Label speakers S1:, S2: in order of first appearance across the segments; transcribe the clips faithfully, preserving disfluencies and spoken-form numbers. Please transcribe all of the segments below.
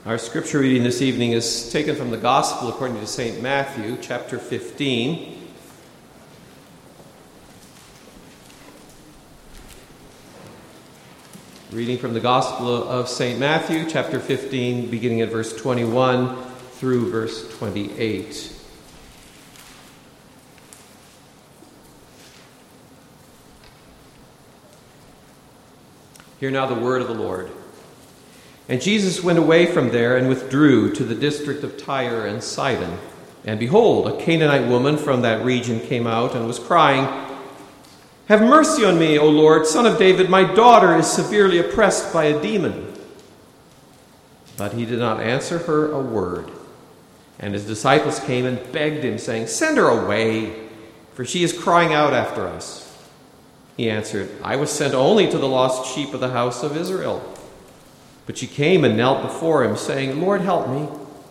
S1: Our scripture reading this evening is taken from the Gospel according to Saint Matthew, chapter fifteen. Reading from the Gospel of Saint Matthew, chapter fifteen, beginning at verse twenty-one through verse twenty-eight. Hear now the word of the Lord. And Jesus went away from there and withdrew to the district of Tyre and Sidon. And behold, a Canaanite woman from that region came out and was crying, "Have mercy on me, O Lord, Son of David, my daughter is severely oppressed by a demon." But he did not answer her a word. And his disciples came and begged him, saying, "Send her away, for she is crying out after us." He answered, "I was sent only to the lost sheep of the house of Israel." But she came and knelt before him, saying, "Lord, help me."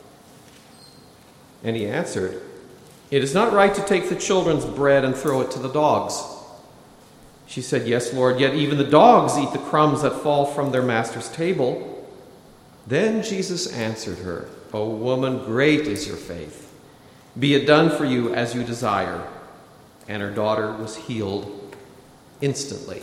S1: And he answered, "It is not right to take the children's bread and throw it to the dogs." She said, "Yes, Lord, yet even the dogs eat the crumbs that fall from their master's table." Then Jesus answered her, "O woman, great is your faith. Be it done for you as you desire." And her daughter was healed instantly.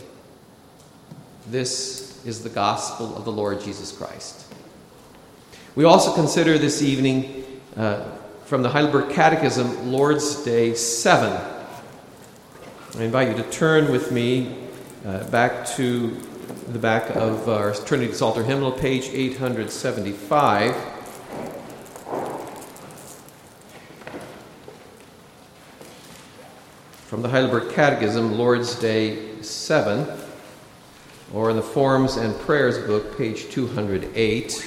S1: This is the gospel of the Lord Jesus Christ. We also consider this evening uh, from the Heidelberg Catechism, Lord's Day seven. I invite you to turn with me uh, back to the back of our Trinity Psalter hymnal, page eight seventy-five. From the Heidelberg Catechism, Lord's Day seven, or in the Forms and Prayers book, page two hundred eight.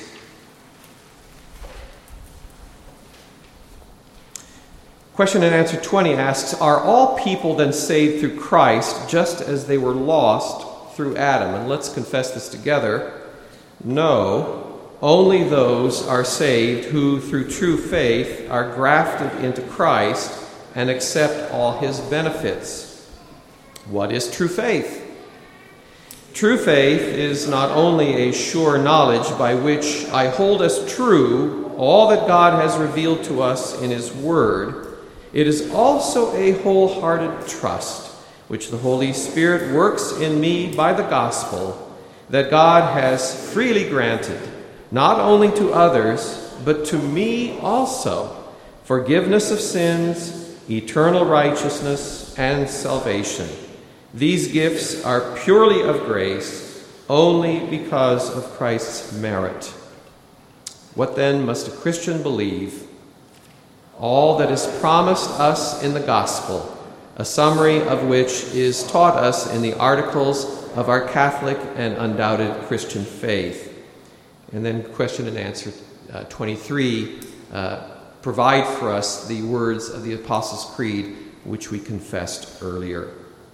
S1: Question and answer twenty asks, "Are all people then saved through Christ just as they were lost through Adam?" And let's confess this together. No, only those are saved who through true faith are grafted into Christ and accept all his benefits. What is true faith? True faith is not only a sure knowledge by which I hold as true all that God has revealed to us in his word, it is also a wholehearted trust which the Holy Spirit works in me by the gospel that God has freely granted, not only to others, but to me also, forgiveness of sins, eternal righteousness, and salvation. These gifts are purely of grace, only because of Christ's merit. What then must a Christian believe? All that is promised us in the gospel, a summary of which is taught us in the articles of our Catholic and undoubted Christian faith. And then question and answer uh, twenty-three uh, provide for us the words of the Apostles' Creed, which we confessed earlier.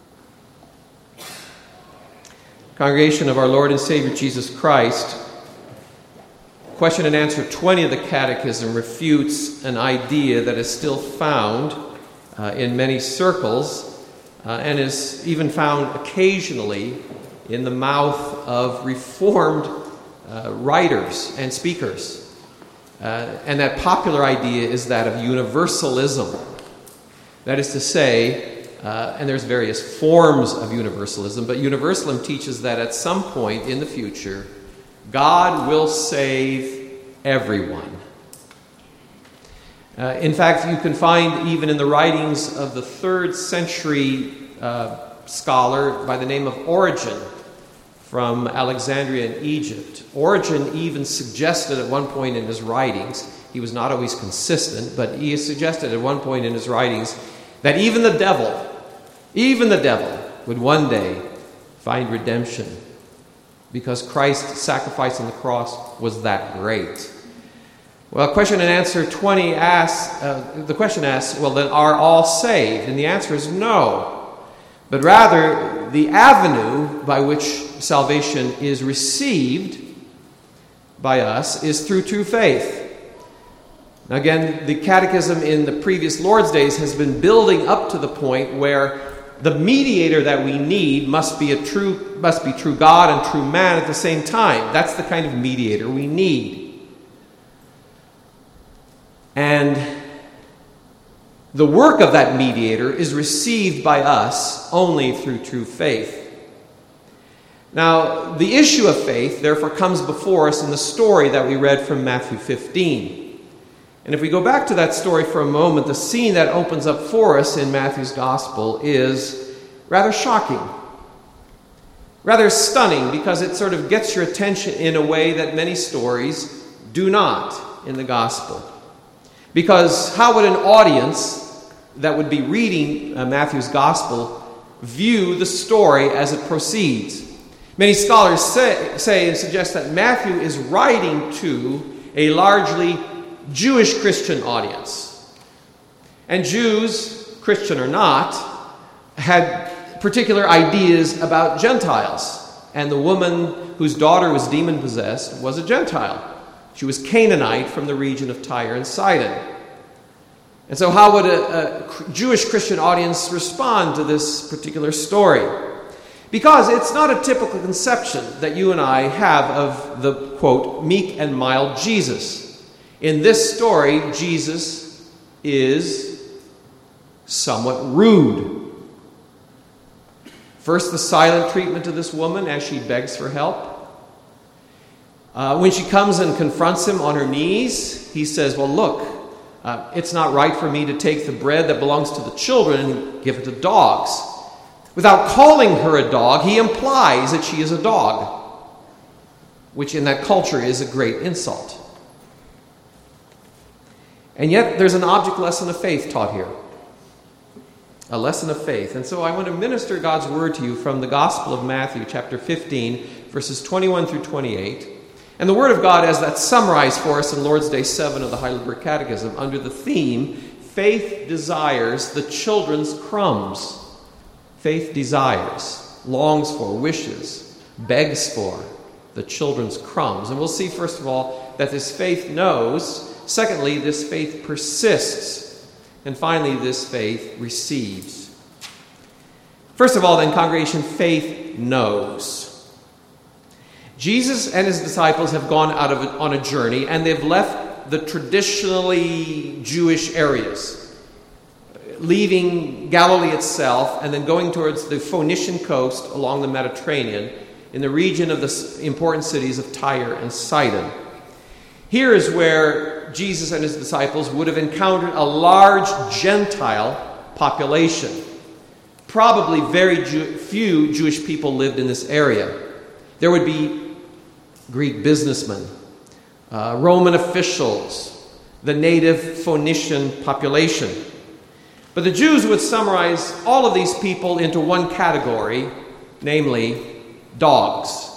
S1: Congregation of our Lord and Savior Jesus Christ, question and answer twenty of the Catechism refutes an idea that is still found uh, in many circles uh, and is even found occasionally in the mouth of Reformed uh, writers and speakers. Uh, and that popular idea is that of universalism. That is to say, Uh, and there's various forms of universalism, but universalism teaches that at some point in the future, God will save everyone. Uh, in fact, you can find even in the writings of the third century uh, scholar by the name of Origen from Alexandria in Egypt. Origen even suggested at one point in his writings, he was not always consistent, but he suggested at one point in his writings that even the devil Even the devil would one day find redemption because Christ's sacrifice on the cross was that great. Well, question and answer twenty asks, uh, the question asks, well, then are all saved? And the answer is no. But rather, the avenue by which salvation is received by us is through true faith. Now again, the Catechism in the previous Lord's Days has been building up to the point where the mediator that we need must be a true, must be true God and true man at the same time. That's the kind of mediator we need. And the work of that mediator is received by us only through true faith. Now, the issue of faith, therefore, comes before us in the story that we read from Matthew fifteen. And if we go back to that story for a moment, the scene that opens up for us in Matthew's Gospel is rather shocking, rather stunning, because it sort of gets your attention in a way that many stories do not in the Gospel. Because how would an audience that would be reading uh, Matthew's Gospel view the story as it proceeds? Many scholars say, say and suggest that Matthew is writing to a largely Jewish Christian audience. And Jews, Christian or not, had particular ideas about Gentiles. And the woman whose daughter was demon-possessed was a Gentile. She was Canaanite from the region of Tyre and Sidon. And so how would a, a Jewish Christian audience respond to this particular story? Because it's not a typical conception that you and I have of the, quote, meek and mild Jesus. In this story, Jesus is somewhat rude. First, the silent treatment of this woman as she begs for help. Uh, when she comes and confronts him on her knees, he says, well, look, uh, it's not right for me to take the bread that belongs to the children and give it to dogs. Without calling her a dog, he implies that she is a dog, which in that culture is a great insult. And yet there's an object lesson of faith taught here. A lesson of faith. And so I want to minister God's word to you from the Gospel of Matthew, chapter fifteen, verses twenty-one through twenty-eight. And the word of God as that's summarized for us in Lord's Day seven of the Heidelberg Catechism under the theme, Faith Desires the Children's Crumbs. Faith desires, longs for, wishes, begs for the children's crumbs. And we'll see, first of all, that this faith knows. Secondly, this faith persists. And finally, this faith receives. First of all, then, congregation, faith knows. Jesus and his disciples have gone out of it on a journey, and they've left the traditionally Jewish areas, leaving Galilee itself and then going towards the Phoenician coast along the Mediterranean in the region of the important cities of Tyre and Sidon. Here is where Jesus and his disciples would have encountered a large Gentile population. Probably very Jew- few Jewish people lived in this area. There would be Greek businessmen, uh, Roman officials, the native Phoenician population. But the Jews would summarize all of these people into one category, namely dogs.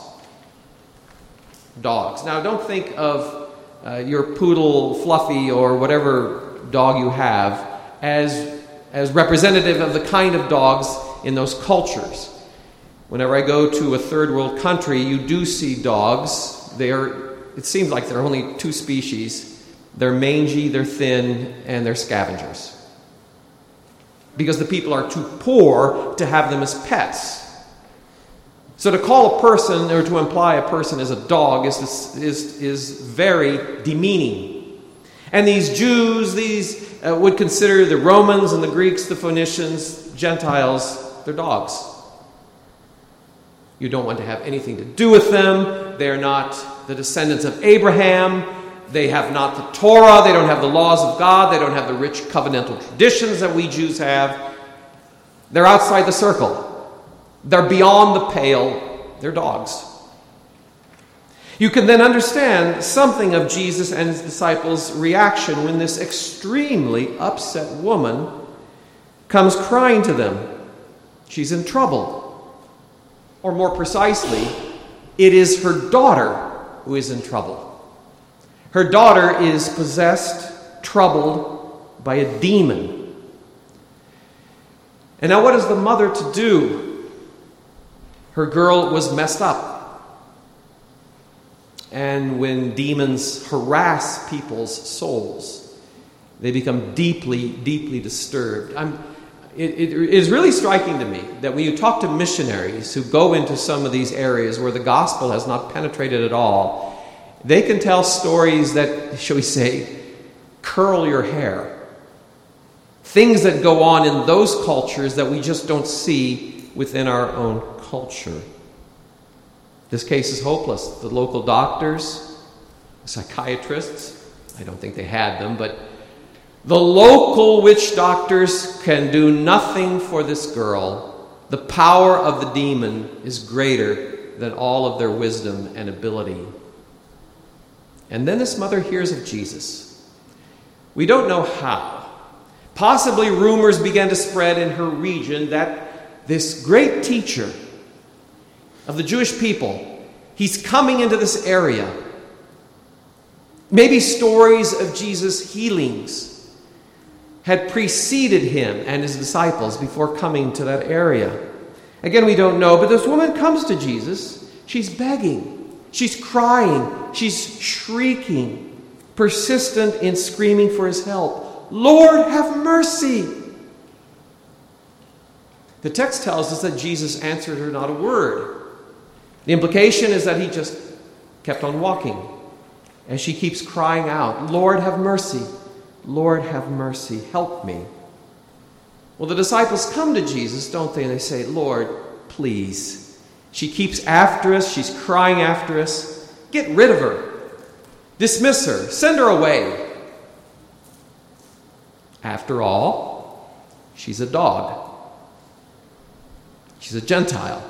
S1: Dogs. Now, don't think of uh, your poodle, Fluffy, or whatever dog you have as, as representative of the kind of dogs in those cultures. Whenever I go to a third world country, you do see dogs. They are, it seems like there are only two species. They're mangy, they're thin, and they're scavengers. Because the people are too poor to have them as pets. So to call a person or to imply a person as a dog is, is, is very demeaning. And these Jews, these uh, would consider the Romans and the Greeks, the Phoenicians, Gentiles, they're dogs. You don't want to have anything to do with them. They're not the descendants of Abraham. They have not the Torah. They don't have the laws of God. They don't have the rich covenantal traditions that we Jews have. They're outside the circle. They're beyond the pale. They're dogs. You can then understand something of Jesus and his disciples' reaction when this extremely upset woman comes crying to them. She's in trouble. Or more precisely, it is her daughter who is in trouble. Her daughter is possessed, troubled by a demon. And now what is the mother to do? Her girl was messed up. And when demons harass people's souls, they become deeply, deeply disturbed. I'm, it, it is really striking to me that when you talk to missionaries who go into some of these areas where the gospel has not penetrated at all, they can tell stories that, shall we say, curl your hair. Things that go on in those cultures that we just don't see within our own culture. This case is hopeless. The local doctors, psychiatrists, I don't think they had them, but the local witch doctors can do nothing for this girl. The power of the demon is greater than all of their wisdom and ability. And then this mother hears of Jesus. We don't know how. Possibly rumors began to spread in her region that this great teacher of the Jewish people, he's coming into this area. Maybe stories of Jesus' healings had preceded him and his disciples before coming to that area. Again, we don't know, but this woman comes to Jesus. She's begging. She's crying. She's shrieking, persistent in screaming for his help. Lord, have mercy. The text tells us that Jesus answered her not a word. The implication is that he just kept on walking as she keeps crying out, Lord, have mercy. Lord, have mercy. Help me. Well, the disciples come to Jesus, don't they? And they say, Lord, please. She keeps after us. She's crying after us. Get rid of her. Dismiss her. Send her away. After all, she's a dog. She's a Gentile.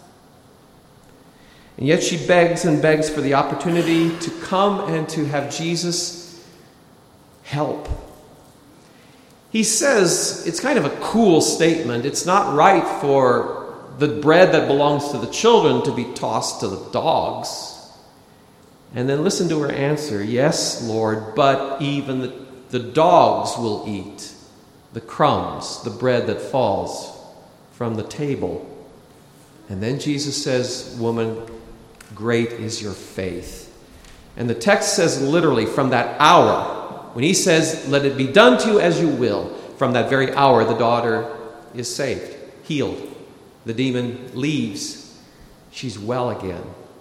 S1: And yet she begs and begs for the opportunity to come and to have Jesus help. He says, it's kind of a cool statement. It's not right for the bread that belongs to the children to be tossed to the dogs. And then listen to her answer. Yes, Lord, but even the, the dogs will eat the crumbs, the bread that falls from the table. And then Jesus says, woman, great is your faith. And the text says literally from that hour, when he says, let it be done to you as you will, from that very hour the daughter is saved, healed. The demon leaves. She's well again.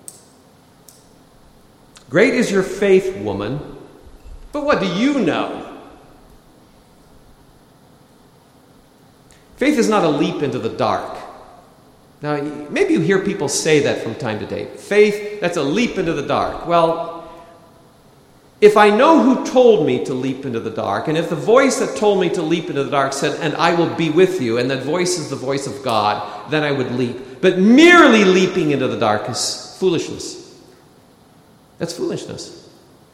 S1: Great is your faith, woman. But what do you know? Faith is not a leap into the dark. Now, maybe you hear people say that from time to time. Faith, that's a leap into the dark. Well, if I know who told me to leap into the dark, and if the voice that told me to leap into the dark said, and I will be with you, and that voice is the voice of God, then I would leap. But merely leaping into the dark is foolishness. That's foolishness.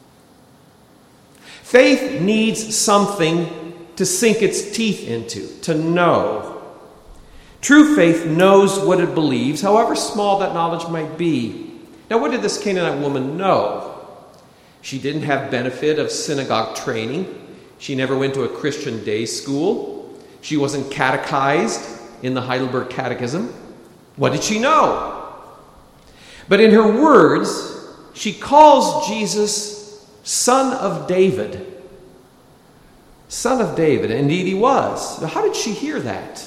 S1: Faith needs something to sink its teeth into, to know. True faith knows what it believes, however small that knowledge might be. Now, what did this Canaanite woman know? She didn't have benefit of synagogue training. She never went to a Christian day school. She wasn't catechized in the Heidelberg Catechism. What did she know? But in her words, she calls Jesus Son of David. Son of David. Indeed, he was. How did she hear that?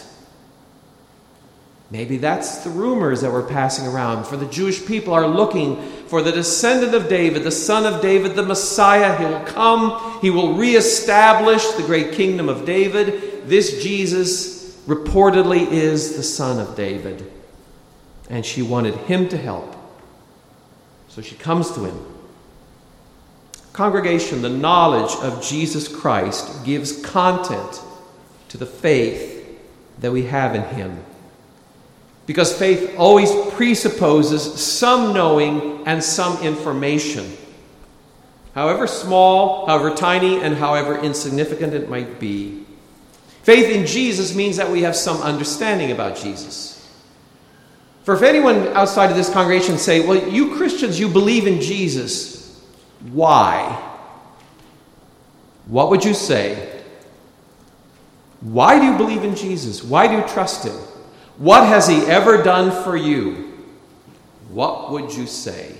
S1: Maybe that's the rumors that were passing around. For the Jewish people are looking for the descendant of David, the son of David, the Messiah. He will come. He will reestablish the great kingdom of David. This Jesus reportedly is the son of David. And she wanted him to help. So she comes to him. Congregation, the knowledge of Jesus Christ gives content to the faith that we have in him. Because faith always presupposes some knowing and some information. However small, however tiny, and however insignificant it might be. Faith in Jesus means that we have some understanding about Jesus. For if anyone outside of this congregation say, well, you Christians, you believe in Jesus. Why? What would you say? Why do you believe in Jesus? Why do you trust him? What has he ever done for you? What would you say?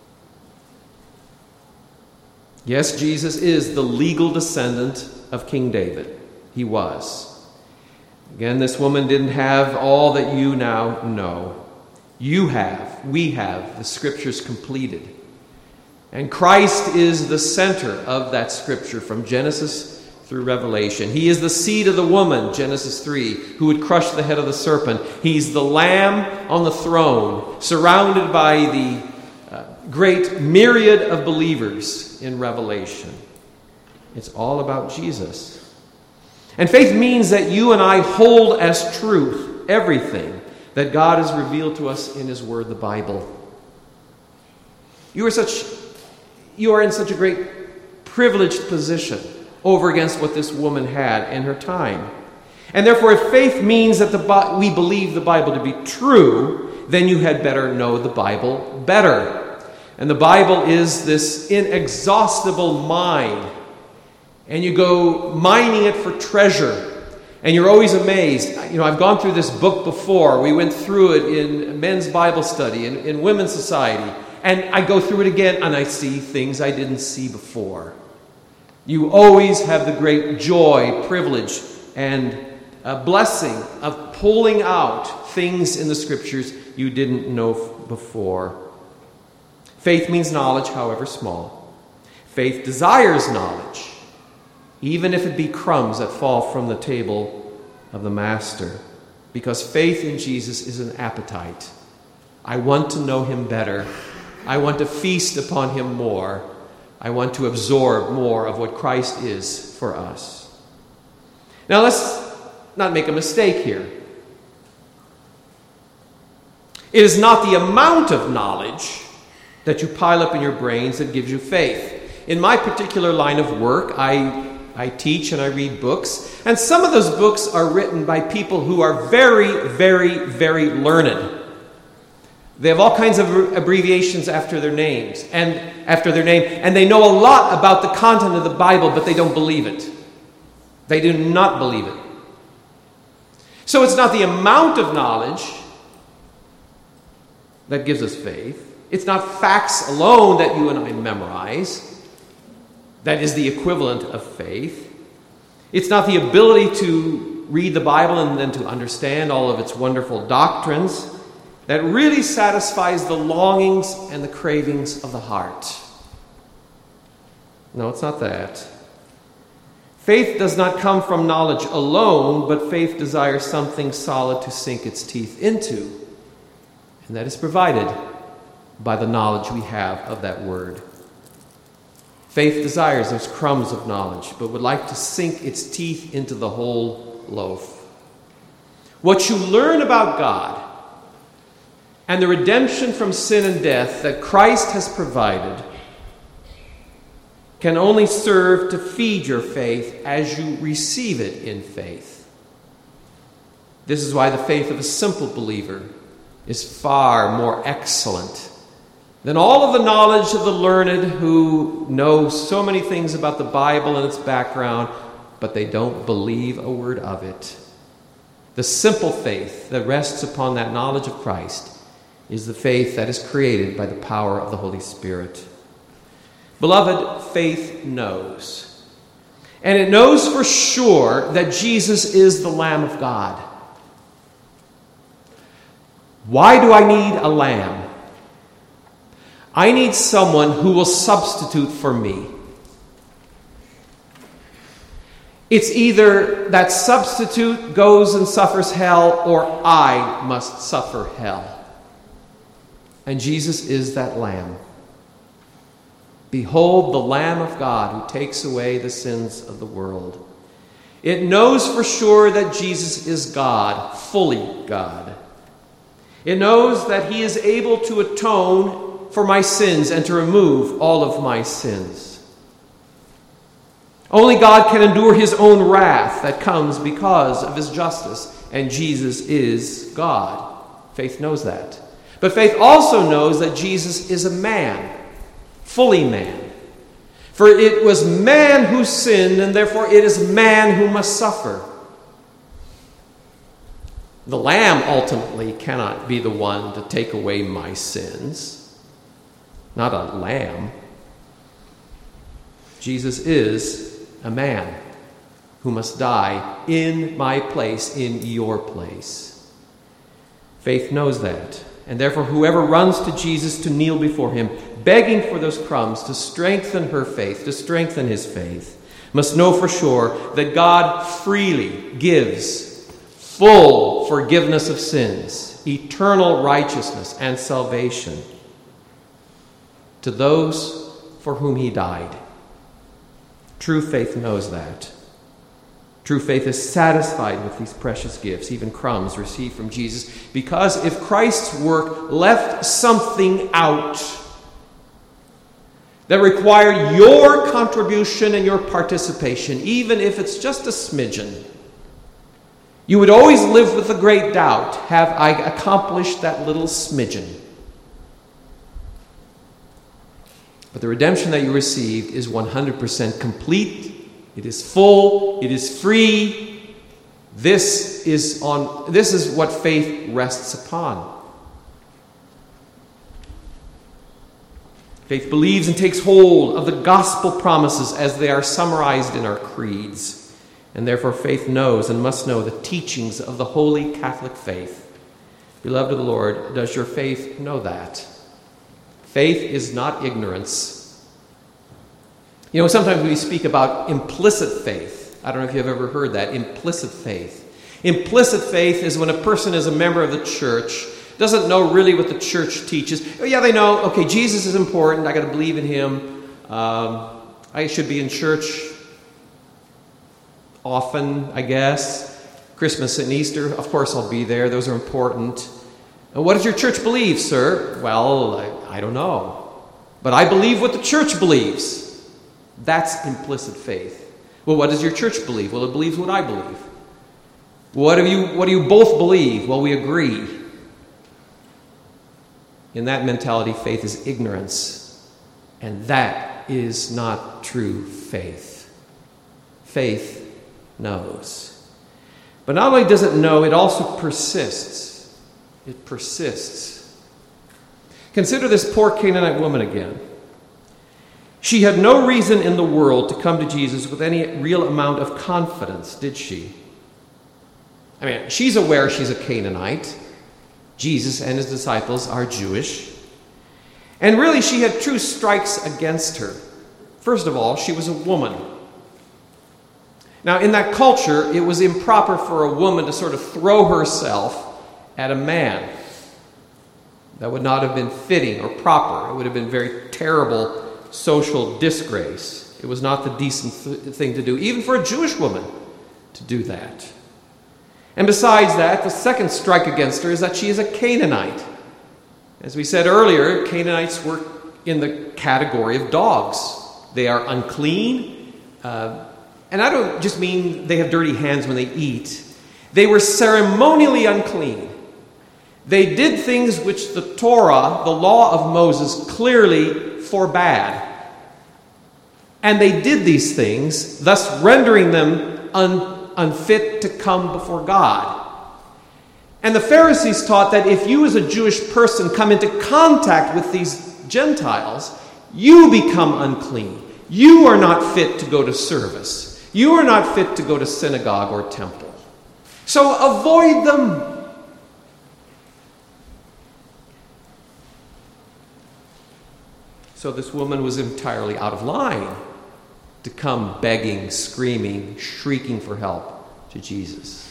S1: Yes, Jesus is the legal descendant of King David. He was. Again, this woman didn't have all that you now know. You have, we have, the scriptures completed. And Christ is the center of that scripture from Genesis through Revelation. He is the seed of the woman, Genesis three, who would crush the head of the serpent. He's the Lamb on the throne, surrounded by the uh, great myriad of believers in Revelation. It's all about Jesus. And faith means that you and I hold as truth everything that God has revealed to us in His Word, the Bible. You are such, you are in such a great privileged position over against what this woman had in her time. And therefore, if faith means that the, we believe the Bible to be true, then you had better know the Bible better. And the Bible is this inexhaustible mine. And you go mining it for treasure. And you're always amazed. You know, I've gone through this book before. We went through it in men's Bible study, in, in women's society. And I go through it again, and I see things I didn't see before. You always have the great joy, privilege, and a blessing of pulling out things in the Scriptures you didn't know before. Faith means knowledge, however small. Faith desires knowledge, even if it be crumbs that fall from the table of the Master, because faith in Jesus is an appetite. I want to know Him better. I want to feast upon Him more. I want to absorb more of what Christ is for us. Now let's not make a mistake here. It is not the amount of knowledge that you pile up in your brains that gives you faith. In my particular line of work, I, I teach and I read books, and some of those books are written by people who are very, very, very learned. They have all kinds of abbreviations after their names and after their name, and they know a lot about the content of the Bible, but they don't believe it. They do not believe it. So it's not the amount of knowledge that gives us faith. It's not facts alone that you and I memorize that is the equivalent of faith. It's not the ability to read the Bible and then to understand all of its wonderful doctrines that really satisfies the longings and the cravings of the heart. No, it's not that. Faith does not come from knowledge alone, but faith desires something solid to sink its teeth into. And that is provided by the knowledge we have of that word. Faith desires those crumbs of knowledge, but would like to sink its teeth into the whole loaf. What you learn about God and the redemption from sin and death that Christ has provided can only serve to feed your faith as you receive it in faith. This is why the faith of a simple believer is far more excellent than all of the knowledge of the learned who know so many things about the Bible and its background, but they don't believe a word of it. The simple faith that rests upon that knowledge of Christ is the faith that is created by the power of the Holy Spirit. Beloved, faith knows. And it knows for sure that Jesus is the Lamb of God. Why do I need a lamb? I need someone who will substitute for me. It's either that substitute goes and suffers hell, or I must suffer hell. And Jesus is that Lamb. Behold the Lamb of God who takes away the sins of the world. It knows for sure that Jesus is God, fully God. It knows that He is able to atone for my sins and to remove all of my sins. Only God can endure His own wrath that comes because of His justice, and Jesus is God. Faith knows that. But faith also knows that Jesus is a man, fully man. For it was man who sinned, and therefore it is man who must suffer. The Lamb ultimately cannot be the one to take away my sins. Not a lamb. Jesus is a man who must die in my place, in your place. Faith knows that. And therefore, whoever runs to Jesus to kneel before him, begging for those crumbs to strengthen her faith, to strengthen his faith, must know for sure that God freely gives full forgiveness of sins, eternal righteousness, and salvation to those for whom he died. True faith knows that. True faith is satisfied with these precious gifts, even crumbs received from Jesus, because if Christ's work left something out that required your contribution and your participation, even if it's just a smidgen, you would always live with the great doubt, have I accomplished that little smidgen? But the redemption that you received is one hundred percent complete. It is full. It is free. This is on. This is what faith rests upon. Faith believes and takes hold of the gospel promises as they are summarized in our creeds. And therefore faith knows and must know the teachings of the Holy Catholic faith. Beloved of the Lord, does your faith know that? Faith is not ignorance. You know, sometimes we speak about implicit faith. I don't know if you've ever heard that, implicit faith. Implicit faith is when a person is a member of the church, doesn't know really what the church teaches. Oh, yeah, they know, okay, Jesus is important, I got to believe in him. Um, I should be in church often, I guess. Christmas and Easter, of course I'll be there, those are important. And what does your church believe, sir? Well, I, I don't know. But I believe what the church believes. That's implicit faith. Well, what does your church believe? Well, it believes what I believe. What do you, what do you both believe? Well, we agree. In that mentality, faith is ignorance. And that is not true faith. Faith knows. But not only does it know, it also persists. It persists. Consider this poor Canaanite woman again. She had no reason in the world to come to Jesus with any real amount of confidence, did she? I mean, she's aware she's a Canaanite. Jesus and his disciples are Jewish. And really, she had two strikes against her. First of all, she was a woman. Now, in that culture, it was improper for a woman to sort of throw herself at a man. That would not have been fitting or proper. It would have been very terrible social disgrace. It was not the decent th- thing to do, even for a Jewish woman to do that. And besides that, the second strike against her is that she is a Canaanite. As we said earlier, Canaanites were in the category of dogs. They are unclean. Uh, and I don't just mean they have dirty hands when they eat. They were ceremonially unclean. They did things which the Torah, the law of Moses, clearly forbade. And they did these things, thus rendering them un, unfit to come before God. And the Pharisees taught that if you as a Jewish person come into contact with these Gentiles, you become unclean. You are not fit to go to service. You are not fit to go to synagogue or temple. So avoid them. So this woman was entirely out of line to come begging, screaming, shrieking for help to Jesus.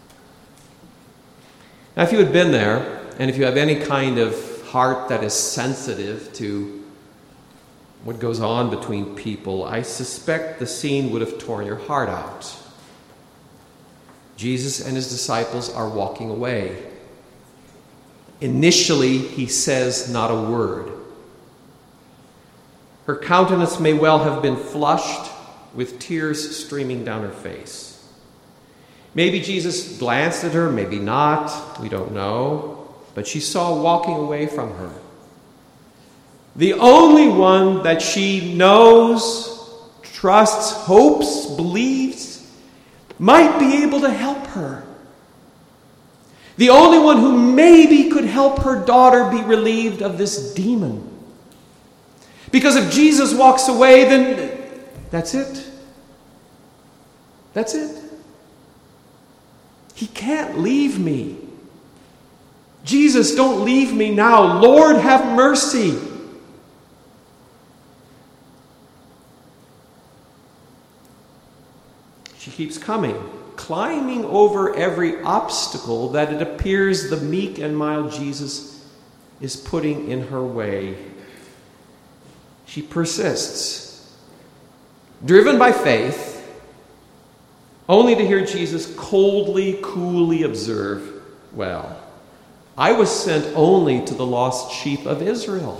S1: Now, if you had been there, and if you have any kind of heart that is sensitive to what goes on between people, I suspect the scene would have torn your heart out. Jesus and his disciples are walking away. Initially, he says not a word. Her countenance may well have been flushed with tears streaming down her face. Maybe Jesus glanced at her, maybe not, we don't know, but she saw walking away from her the only one that she knows, trusts, hopes, believes might be able to help her. The only one who maybe could help her daughter be relieved of this demon. Because if Jesus walks away, then that's it. That's it. He can't leave me. Jesus, don't leave me now. Lord, have mercy. She keeps coming, climbing over every obstacle that it appears the meek and mild Jesus is putting in her way. She persists, driven by faith, only to hear Jesus coldly, coolly observe, well, I was sent only to the lost sheep of Israel.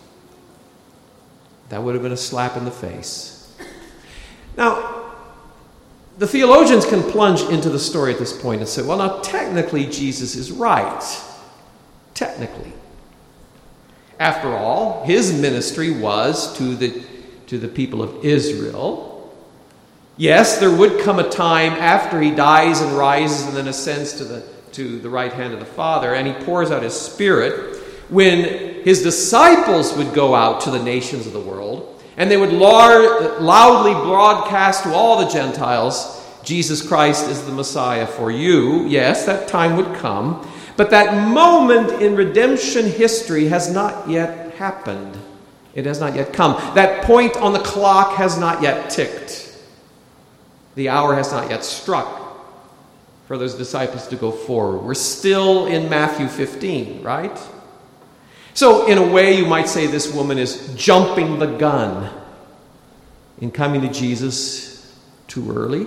S1: That would have been a slap in the face. Now, the theologians can plunge into the story at this point and say, well, now, technically, Jesus is right. Technically. After all, his ministry was to the, to the people of Israel. Yes, there would come a time after he dies and rises and then ascends to the, to the right hand of the Father, and he pours out his Spirit, when his disciples would go out to the nations of the world, and they would lar- loudly broadcast to all the Gentiles, Jesus Christ is the Messiah for you. Yes, that time would come. But that moment in redemption history has not yet happened. It has not yet come. That point on the clock has not yet ticked. The hour has not yet struck for those disciples to go forward. We're still in Matthew fifteen, right? So, in a way, you might say this woman is jumping the gun in coming to Jesus too early.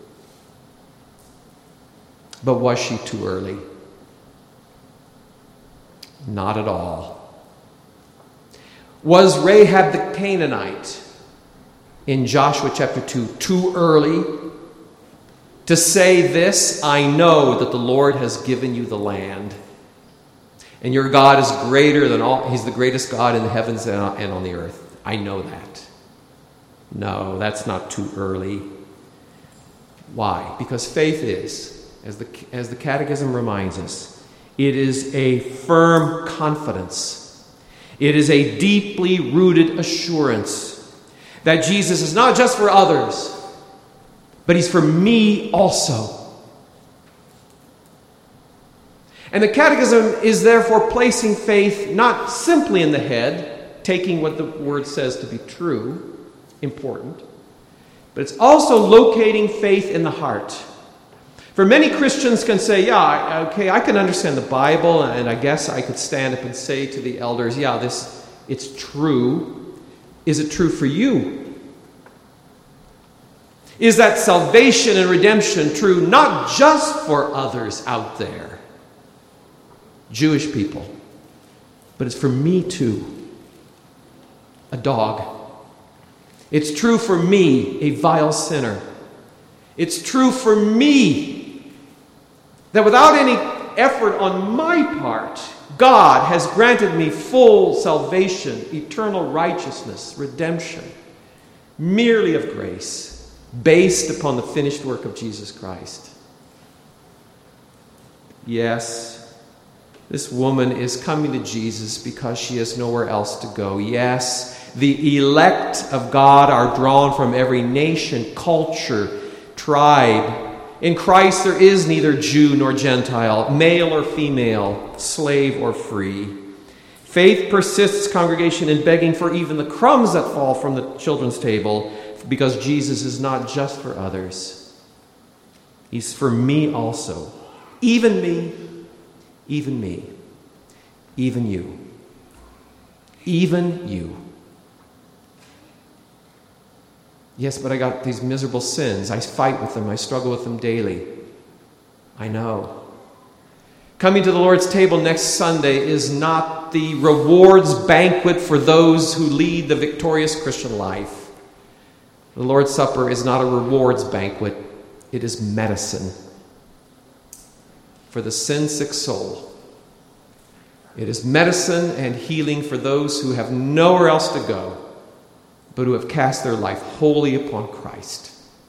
S1: But was she too early? Not at all. Was Rahab the Canaanite in Joshua chapter two too early to say this? I know that the Lord has given you the land, and your God is greater than all. He's the greatest God in the heavens and on the earth. I know that. No, that's not too early. Why? Because faith is, as the, as the Catechism reminds us, it is a firm confidence. It is a deeply rooted assurance that Jesus is not just for others, but he's for me also. And the Catechism is therefore placing faith not simply in the head, taking what the word says to be true, important, but it's also locating faith in the heart. For many Christians can say, yeah, okay, I can understand the Bible, and I guess I could stand up and say to the elders, yeah, this, it's true. Is it true for you? Is that salvation and redemption true not just for others out there, Jewish people, but it's for me too, a dog. It's true for me, a vile sinner. It's true for me that without any effort on my part, God has granted me full salvation, eternal righteousness, redemption, merely of grace, based upon the finished work of Jesus Christ. Yes, this woman is coming to Jesus because she has nowhere else to go. Yes, the elect of God are drawn from every nation, culture, tribe. In Christ there is neither Jew nor Gentile, male or female, slave or free. Faith persists, congregation, in begging for even the crumbs that fall from the children's table, because Jesus is not just for others. He's for me also. Even me, even me, even you, even you. Yes, but I got these miserable sins. I fight with them. I struggle with them daily. I know. Coming to the Lord's table next Sunday is not the rewards banquet for those who lead the victorious Christian life. The Lord's Supper is not a rewards banquet. It is medicine for the sin-sick soul. It is medicine and healing for those who have nowhere else to go, but who have cast their life wholly upon Christ.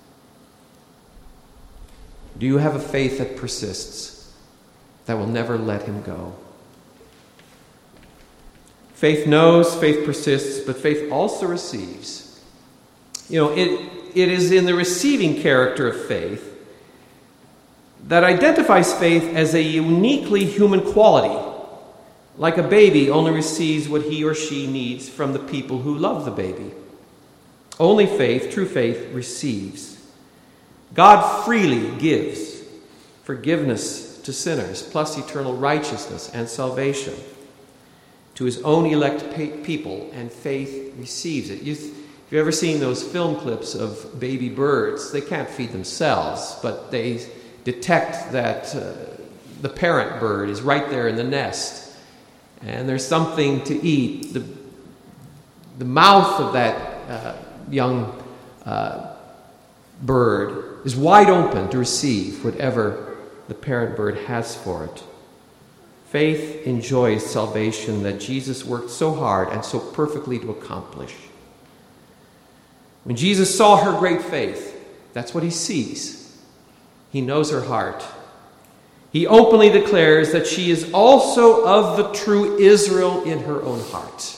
S1: Do you have a faith that persists, that will never let him go? Faith knows, faith persists, but faith also receives. You know, it, it is in the receiving character of faith that identifies faith as a uniquely human quality. like a baby only receives what he or she needs from the people who love the baby. Only faith, true faith, receives. God freely gives forgiveness to sinners, plus eternal righteousness and salvation to his own elect people, and faith receives it. You've, if you've ever seen those film clips of baby birds, they can't feed themselves, but they detect that uh, the parent bird is right there in the nest, and there's something to eat. The, the mouth of that uh, young uh, bird is wide open to receive whatever the parent bird has for it. Faith enjoys salvation that Jesus worked so hard and so perfectly to accomplish. When Jesus saw her great faith, that's what he sees. He knows her heart. He openly declares that she is also of the true Israel in her own heart.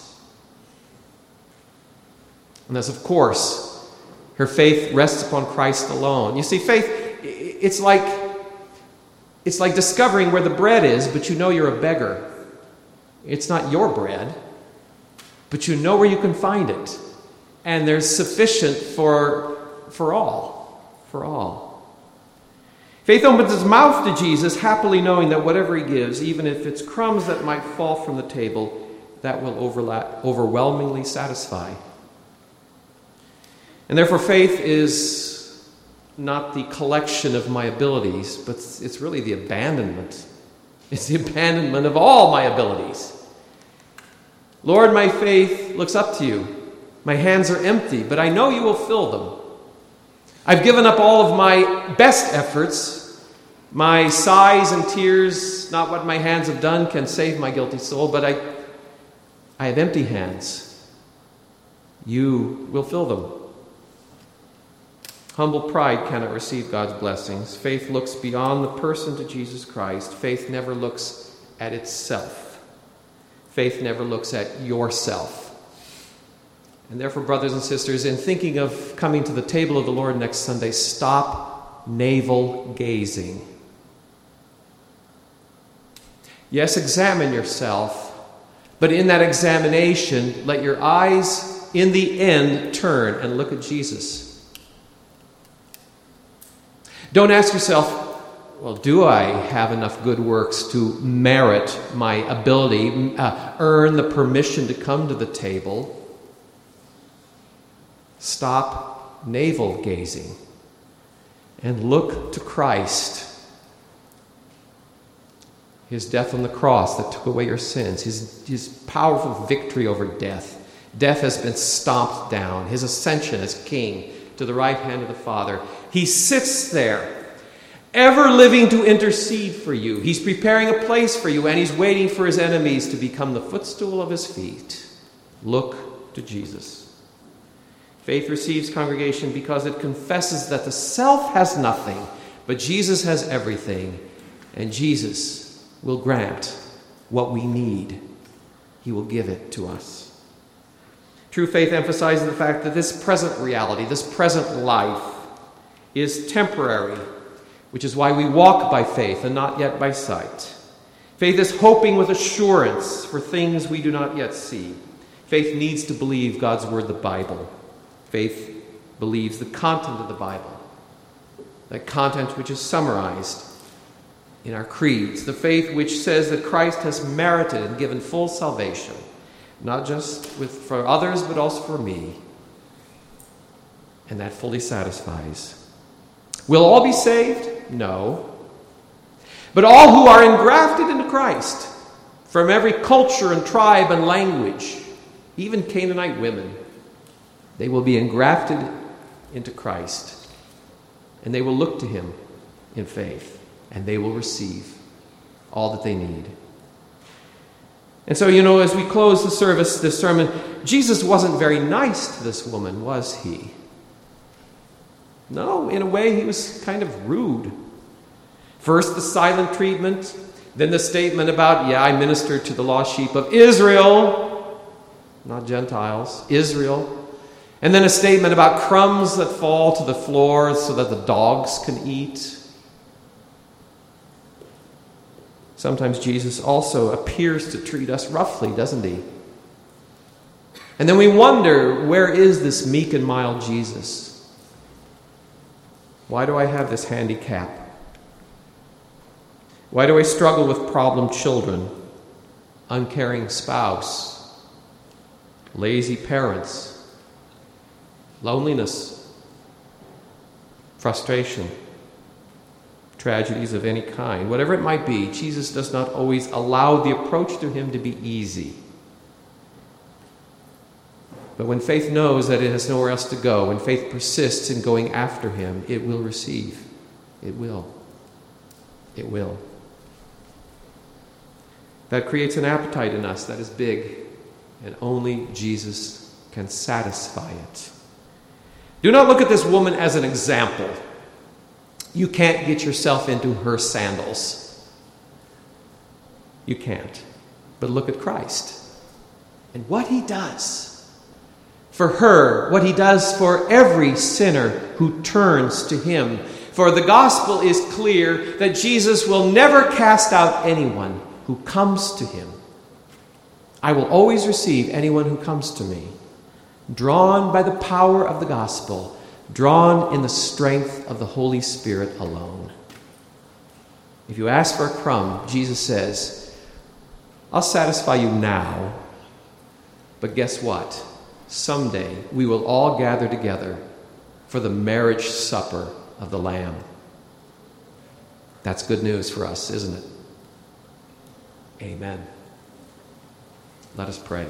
S1: And thus, of course, her faith rests upon Christ alone. You see, faith, it's like, it's like discovering where the bread is, but you know you're a beggar. It's not your bread, but you know where you can find it. And there's sufficient for, for all. For all. Faith opens its mouth to Jesus, happily knowing that whatever he gives, even if it's crumbs that might fall from the table, that will overlap, overwhelmingly satisfy. And therefore, faith is not the collection of my abilities, but it's really the abandonment. It's the abandonment of all my abilities. Lord, my faith looks up to you. My hands are empty, but I know you will fill them. I've given up all of my best efforts. My sighs and tears, not what my hands have done, can save my guilty soul, but I, I have empty hands. You will fill them. Humble pride cannot receive God's blessings. Faith looks beyond the person to Jesus Christ. Faith never looks at itself. Faith never looks at yourself. And therefore, brothers and sisters, in thinking of coming to the table of the Lord next Sunday, stop navel gazing. Yes, examine yourself, but in that examination, let your eyes in the end turn and look at Jesus. Don't ask yourself, well, do I have enough good works to merit my ability, uh, earn the permission to come to the table? Stop navel gazing and look to Christ. His death on the cross that took away your sins. His, his powerful victory over death. Death has been stomped down. His ascension as king to the right hand of the Father. He sits there, ever living to intercede for you. He's preparing a place for you, and he's waiting for his enemies to become the footstool of his feet. Look to Jesus. Faith receives, congregation, because it confesses that the self has nothing, but Jesus has everything, and Jesus will grant what we need. He will give it to us. True faith emphasizes the fact that this present reality, this present life, is temporary, which is why we walk by faith and not yet by sight. Faith is hoping with assurance for things we do not yet see. Faith needs to believe God's word, the Bible. Faith believes the content of the Bible, that content which is summarized in our creeds, the faith which says that Christ has merited and given full salvation, not just with, for others, but also for me, and that fully satisfies. Will all be saved? No. But all who are engrafted into Christ, from every culture and tribe and language, even Canaanite women, they will be engrafted into Christ, and they will look to him in faith, and they will receive all that they need. And so, you know, as we close the service, this sermon, Jesus wasn't very nice to this woman, was he? No, in a way, he was kind of rude. First, the silent treatment, then the statement about, yeah, I ministered to the lost sheep of Israel, not Gentiles, Israel. And then a statement about crumbs that fall to the floor so that the dogs can eat. Sometimes Jesus also appears to treat us roughly, doesn't he? And then we wonder, where is this meek and mild Jesus? Why do I have this handicap? Why do I struggle with problem children, uncaring spouse, lazy parents, loneliness, frustration, tragedies of any kind? Whatever it might be, Jesus does not always allow the approach to him to be easy. But when faith knows that it has nowhere else to go, when faith persists in going after him, it will receive. It will. It will. That creates an appetite in us that is big, and only Jesus can satisfy it. Do not look at this woman as an example. You can't get yourself into her sandals. You can't. But look at Christ and what he does for her, what he does for every sinner who turns to him. For the gospel is clear that Jesus will never cast out anyone who comes to him. I will always receive anyone who comes to me, drawn by the power of the gospel, drawn in the strength of the Holy Spirit alone. If you ask for a crumb, Jesus says, I'll satisfy you now, but guess what? Someday we will all gather together for the marriage supper of the Lamb. That's good news for us, isn't it? Amen. Let us pray.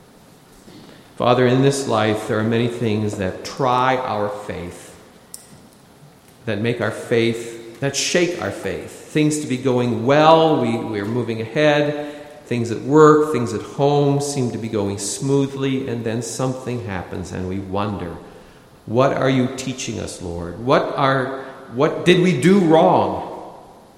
S1: Father, in this life there are many things that try our faith, that make our faith, that shake our faith. Things to be going well, we, we are moving ahead. Things at work, things at home seem to be going smoothly, and then something happens and we wonder, what are you teaching us, Lord? What are what did we do wrong?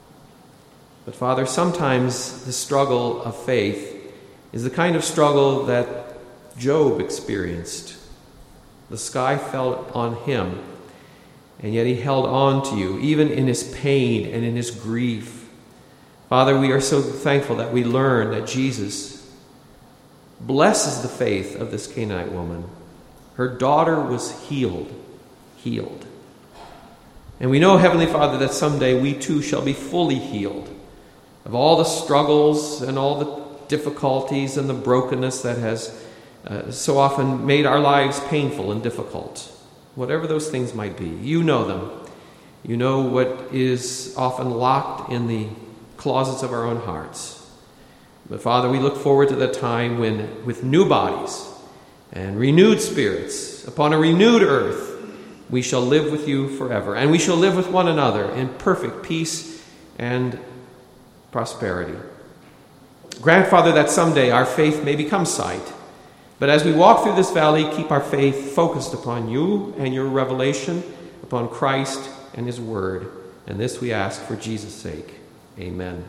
S1: But Father, sometimes the struggle of faith is the kind of struggle that Job experienced. The sky fell on him, and yet he held on to you, even in his pain and in his grief. Father, we are so thankful that we learn that Jesus blesses the faith of this Canaanite woman. Her daughter was healed, healed. And we know, Heavenly Father, that someday we too shall be fully healed of all the struggles and all the difficulties and the brokenness that has uh, so often made our lives painful and difficult. Whatever those things might be, you know them. You know what is often locked in the closets of our own hearts. But Father, we look forward to the time when, with new bodies and renewed spirits, upon a renewed earth, we shall live with you forever. And we shall live with one another in perfect peace and prosperity. Grant, Father, that someday our faith may become sight. But as we walk through this valley, keep our faith focused upon you and your revelation, upon Christ and his word. And this we ask for Jesus' sake. Amen.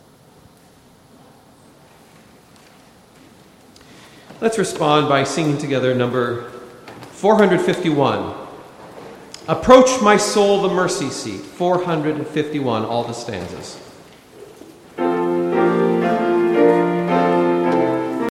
S1: Let's respond by singing together number four fifty-one. Approach my soul the mercy seat. four fifty-one, all the stanzas.